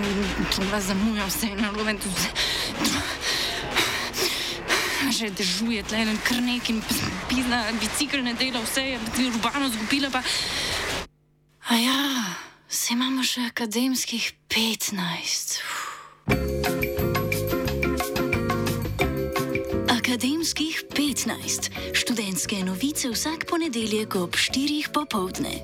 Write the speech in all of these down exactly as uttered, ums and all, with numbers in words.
Tola zamuja vse narobe. Že dežuje tle en krnek in pizna bicikl ne dela, vse je urbano zgubila pa... A ja, se imamo še akademskih petnajst. Akademskih petnajst. Študentske novice vsak ponedeljek ob štirih popoldne.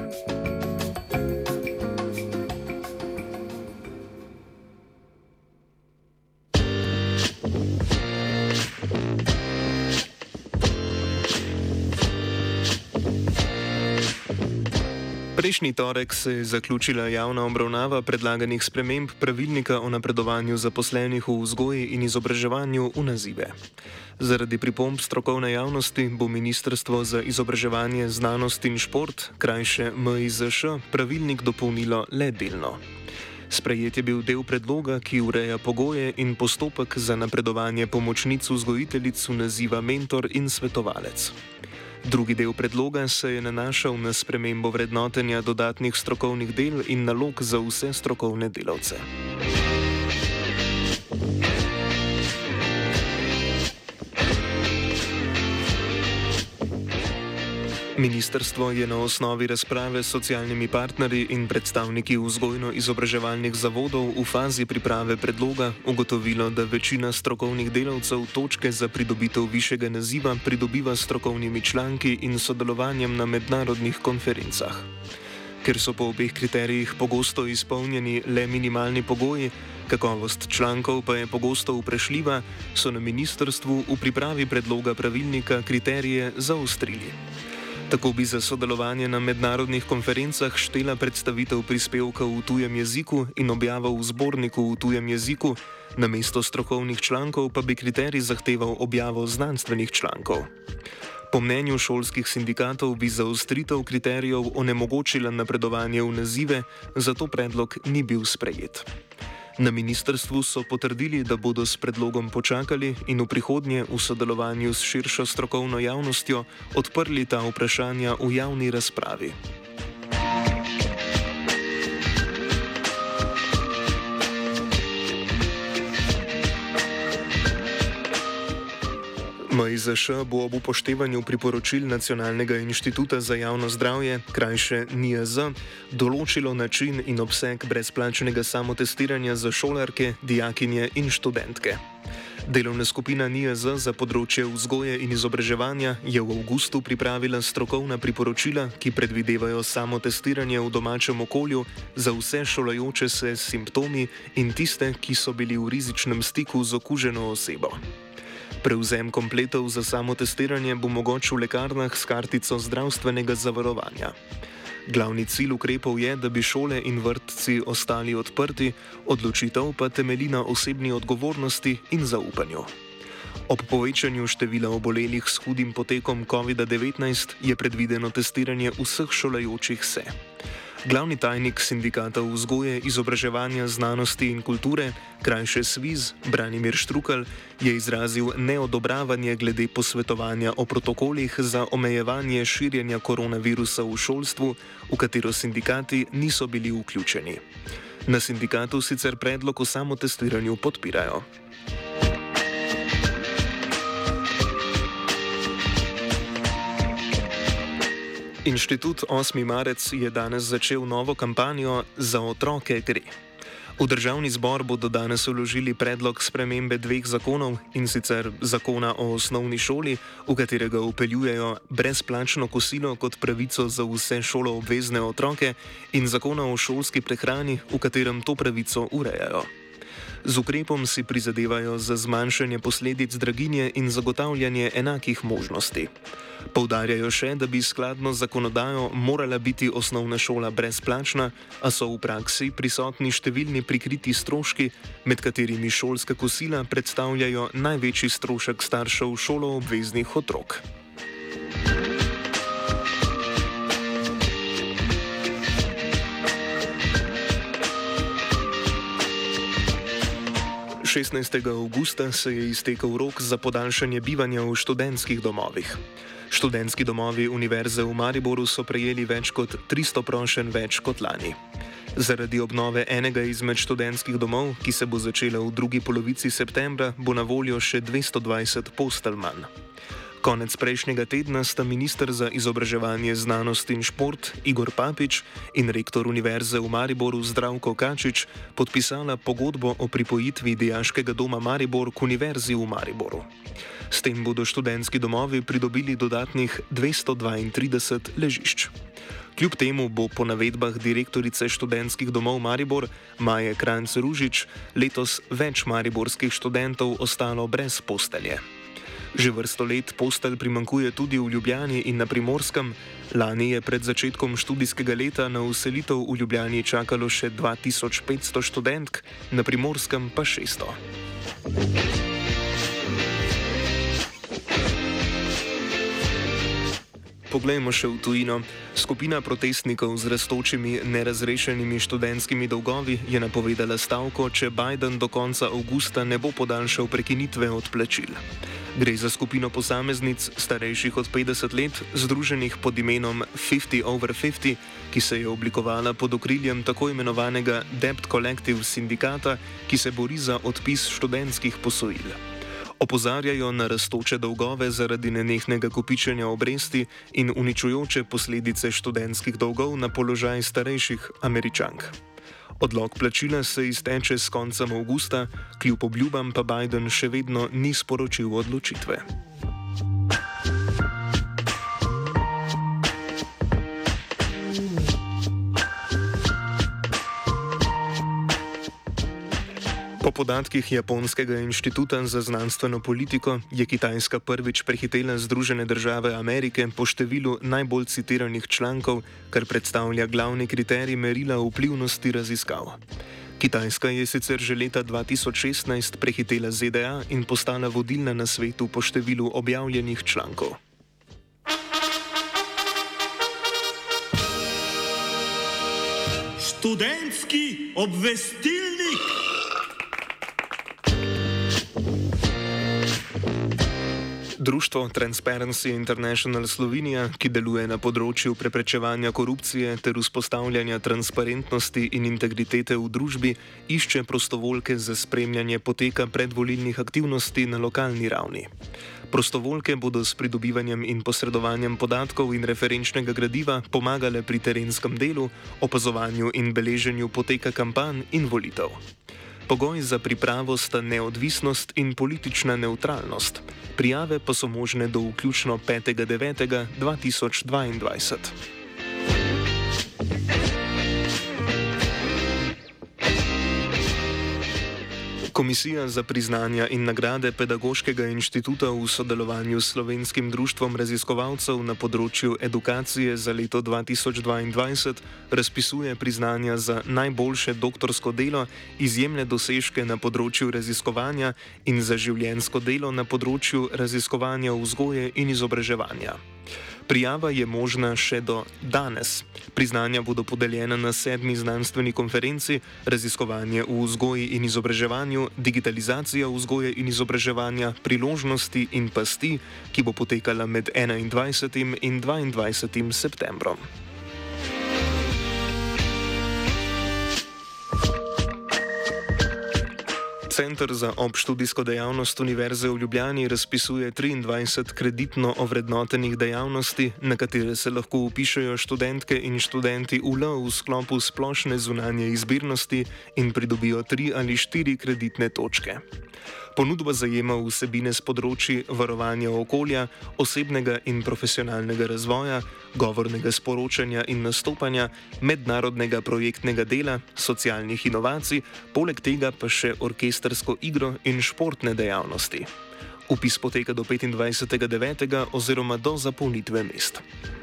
Prejšnji torek se je zaključila javna obravnava predlaganih sprememb pravilnika o napredovanju zaposlenih v vzgoji in izobraževanju v nazive. Zaradi pripomb strokovne javnosti bo Ministrstvo za izobraževanje, znanost in šport, krajše M I Z Š, pravilnik dopolnilo le delno. Sprejet je bil del predloga, ki ureja pogoje in postopek za napredovanje pomočnic vzgojiteljic v naziva mentor in svetovalec. Drugi del predloga se je nanašal na spremembo vrednotenja dodatnih strokovnih del in nalog za vse strokovne delavce. Ministrstvo je na osnovi razprave s socialnimi partnerji in predstavniki vzgojno-izobraževalnih zavodov v fazi priprave predloga ugotovilo, da večina strokovnih delavcev točke za pridobitev višjega naziva pridobiva s strokovnimi članki in sodelovanjem na mednarodnih konferencah. Ker so po obeh kriterijih pogosto izpolnjeni le minimalni pogoji, kakovost člankov pa je pogosto vprašljiva, so na ministrstvu v pripravi predloga pravilnika kriterije zaostrili. Tako bi za sodelovanje na mednarodnih konferencah štela predstavitev prispevka v tujem jeziku in objava v zborniku v tujem jeziku, namesto strokovnih člankov pa bi kriterij zahteval objavo znanstvenih člankov. Po mnenju šolskih sindikatov bi zaostritev kriterijev onemogočila napredovanje v nazive, zato predlog ni bil sprejet. Na ministrstvu so potrdili, da bodo s predlogom počakali in v prihodnje v sodelovanju s širšo strokovno javnostjo odprli ta vprašanja v javni razpravi. M I Z Š bo ob upoštevanju priporočil Nacionalnega inštituta za javno zdravje, krajše N I J Z, določilo način in obseg brezplačnega samotestiranja za šolarke, dijakinje in študentke. Delovna skupina N I J Z za področje vzgoje in izobraževanja je v avgustu pripravila strokovna priporočila, ki predvidevajo samotestiranje v domačem okolju za vse šolajoče se s simptomi in tiste, ki so bili v rizičnem stiku z okuženo osebo. Prevzem kompletov za samotestiranje bo mogoč v lekarnah s kartico zdravstvenega zavarovanja. Glavni cilj ukrepov je, da bi šole in vrtci ostali odprti, odločitev pa temelji na osebni odgovornosti in zaupanju. Ob povečanju števila obolelih s hudim potekom COVID devetnajst je predvideno testiranje vseh šolajočih se. Glavni tajnik sindikata vzgoje, izobraževanja, znanosti in kulture, krajše S V I Z, Branimir Štrukelj, je izrazil neodobravanje glede posvetovanja o protokolih za omejevanje širjenja koronavirusa v šolstvu, v katero sindikati niso bili vključeni. Na sindikatu sicer predlog o samotestiranju podpirajo. Inštitut osmi marec je danes začel novo kampanjo Za otroke gre. V državni zbor bodo danes vložili predlog spremembe dveh zakonov, in sicer zakona o osnovni šoli, v katerega vpeljujejo brezplačno kosilo kot pravico za vse šoloobvezne otroke, in zakona o šolski prehrani, v katerem to pravico urejajo. Z ukrepom si prizadevajo za zmanjšanje posledic draginje in zagotavljanje enakih možnosti. Poudarjajo še, da bi skladno z zakonodajo morala biti osnovna šola brezplačna, a so v praksi prisotni številni prikriti stroški, med katerimi šolska kosila predstavljajo največji strošek staršev šoloobveznih otrok. šestnajstega avgusta se je iztekel rok za podaljšanje bivanja v študentskih domovih. Študentski domovi Univerze v Mariboru so prejeli več kot tristo prošenj več kot lani. Zaradi obnove enega izmed študentskih domov, ki se bo začela v drugi polovici septembra, bo na voljo še dvesto dvajset postelj manj. Konec prejšnjega tedna sta minister za izobraževanje, znanost in šport Igor Papič in rektor Univerze v Mariboru Zdravko Kačič podpisala pogodbo o pripojitvi Dijaškega doma Maribor k Univerzi v Mariboru. S tem bodo študentski domovi pridobili dodatnih dvesto dvaintrideset ležišč. Kljub temu bo po navedbah direktorice študentskih domov Maribor Maje Kranjc-Ružič letos več mariborskih študentov ostalo brez postelje. Že vrsto let postelj primanjkuje tudi v Ljubljani in na Primorskem. Lani je pred začetkom študijskega leta na vselitev v Ljubljani čakalo še dva tisoč petsto študentk, na Primorskem pa šeststo. Poglejmo še v tujino. Skupina protestnikov z rastočimi nerazrešenimi študentskimi dolgovi je napovedala stavko, če Biden do konca avgusta ne bo podaljšal prekinitve odplačil. Gre za skupino posameznic, starejših od petdeset let, združenih pod imenom fifty over fifty, ki se je oblikovala pod okriljem tako imenovanega Debt Collective sindikata, ki se bori za odpis študentskih posojil. Opozarjajo na rastoče dolgove zaradi nenehnega kopičenja obresti in uničujoče posledice študentskih dolgov na položaj starejših Američank. Odlog plačila se izteče s koncem avgusta, kljub obljubam pa Biden še vedno ni sporočil odločitve. Po podatkih Japonskega inštituta za znanstveno politiko je Kitajska prvič prehitela Združene države Amerike po številu najbolj citiranih člankov, kar predstavlja glavni kriterij merila vplivnosti raziskav. Kitajska je sicer že leta dva tisoč šestnajst prehitela Z D A in postala vodilna na svetu po številu objavljenih člankov. Študentski obvestilnik. Društvo Transparency International Slovenija, ki deluje na področju preprečevanja korupcije ter vzpostavljanja transparentnosti in integritete v družbi, išče prostovoljke za spremljanje poteka predvolilnih aktivnosti na lokalni ravni. Prostovoljke bodo s pridobivanjem in posredovanjem podatkov in referenčnega gradiva pomagale pri terenskem delu, opazovanju in beleženju poteka kampanj in volitev. Pogoj za pripravo sta neodvisnost in politična nevtralnost. Prijave pa so možne do vključno petega devetega dva tisoč dvaindvajset. Komisija za priznanja in nagrade Pedagoškega inštituta v sodelovanju s Slovenskim društvom raziskovalcev na področju edukacije za leto dva tisoč dvaindvajset razpisuje priznanja za najboljše doktorsko delo, izjemne dosežke na področju raziskovanja in za življenjsko delo na področju raziskovanja vzgoje in izobraževanja. Prijava je možna še do danes. Priznanja bodo podeljena na sedmi znanstveni konferenci Raziskovanje v vzgoji in izobraževanju, digitalizacija vzgoje in izobraževanja, priložnosti in pasti, ki bo potekala med enaindvajsetim in dvaindvajsetim septembrom. Center za obštudijsko dejavnost Univerze v Ljubljani razpisuje triindvajset kreditno ovrednotenih dejavnosti, na katere se lahko vpišejo študentke in študenti U L v sklopu splošne zunanje izbirnosti in pridobijo tri ali štiri kreditne točke. Ponudba zajema vsebine s področji varovanja okolja, osebnega in profesionalnega razvoja, govornega sporočanja in nastopanja, mednarodnega projektnega dela, socialnih inovacij, poleg tega pa še orkestrsko igro in športne dejavnosti. Vpis poteka do petindvajsetega devetega oziroma do zapolnitve mest.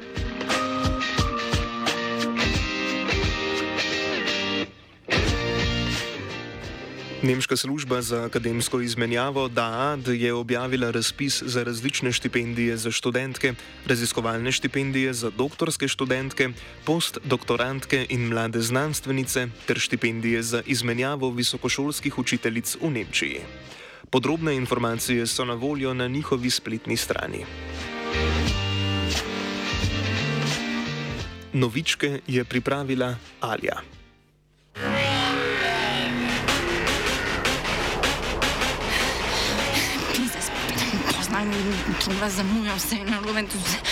Nemška služba za akademsko izmenjavo D A A D je objavila razpis za različne štipendije za študentke, raziskovalne štipendije za doktorske študentke, postdoktorantke in mlade znanstvenice ter štipendije za izmenjavo visokošolskih učiteljic v Nemčiji. Podrobne informacije so na voljo na njihovi spletni strani. Novičke je pripravila Alja. šola zamuja, vse je narobe.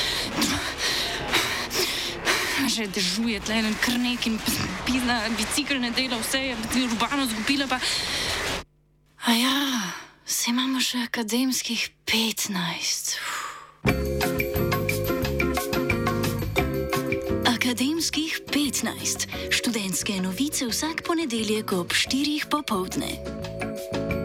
Že dežuje tle en krnek in pizna bicikl ne dela, vse je urbano zgubila pa... A ja, se imamo še akademskih petnajst. Akademskih petnajst. Študentske novice vsak ponedeljek ob štirih popoldne.